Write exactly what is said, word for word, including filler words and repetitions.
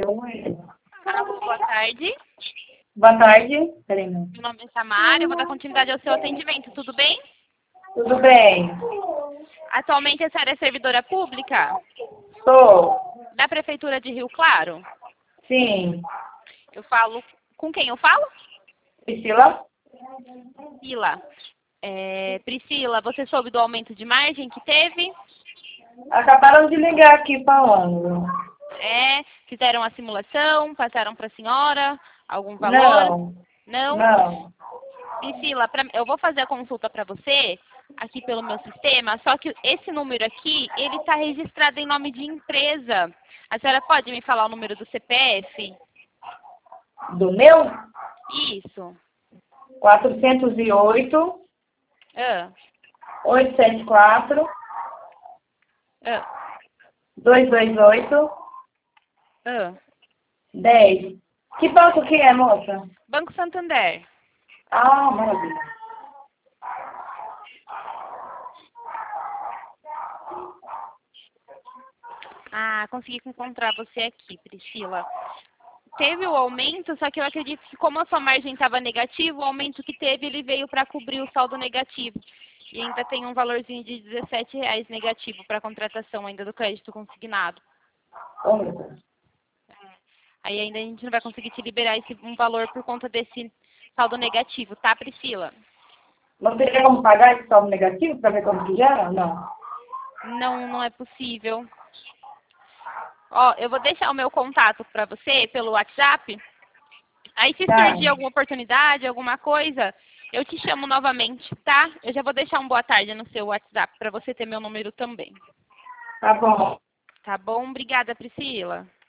Alô, boa tarde. Boa tarde. Peraí, não. Meu nome é Samara, eu vou dar continuidade ao seu atendimento, tudo bem? Tudo bem? Atualmente a senhora é servidora pública Sou. da Prefeitura de Rio Claro? Sim. Eu falo... Com quem eu falo? Priscila? Priscila. É, Priscila, você soube do aumento de margem que teve? Acabaram de ligar aqui falando. É, fizeram a simulação, passaram para a senhora algum valor? Não. Não? Não. Priscila, pra, eu vou fazer a consulta para você aqui pelo meu sistema, só que esse número aqui, ele está registrado em nome de empresa. A senhora pode me falar o número do C P F? Do meu? Isso. quatrocentos e oito, Ah, oitocentos e setenta e quatro, ah, duzentos e vinte e oito, ah. dez. Que banco que é, moça? Banco Santander. Ah, maravilha. Ah, consegui encontrar você aqui, Priscila. Teve o aumento, só que eu acredito que como a sua margem estava negativa, o aumento que teve, ele veio para cobrir o saldo negativo. E ainda tem um valorzinho de dezessete reais negativo para a contratação ainda do crédito consignado. Oh, meu Deus. Aí ainda a gente não vai conseguir te liberar esse um valor por conta desse saldo negativo, tá, Priscila? Não teria como pagar esse saldo negativo para ver como que gera? Não. Não, não é possível. Ó, eu vou deixar o meu contato para você pelo WhatsApp. Aí se Tá. surgir alguma oportunidade, alguma coisa, eu te chamo novamente, tá? Eu já vou deixar um boa tarde no seu WhatsApp para você ter meu número também. Tá bom. Tá bom? Obrigada, Priscila.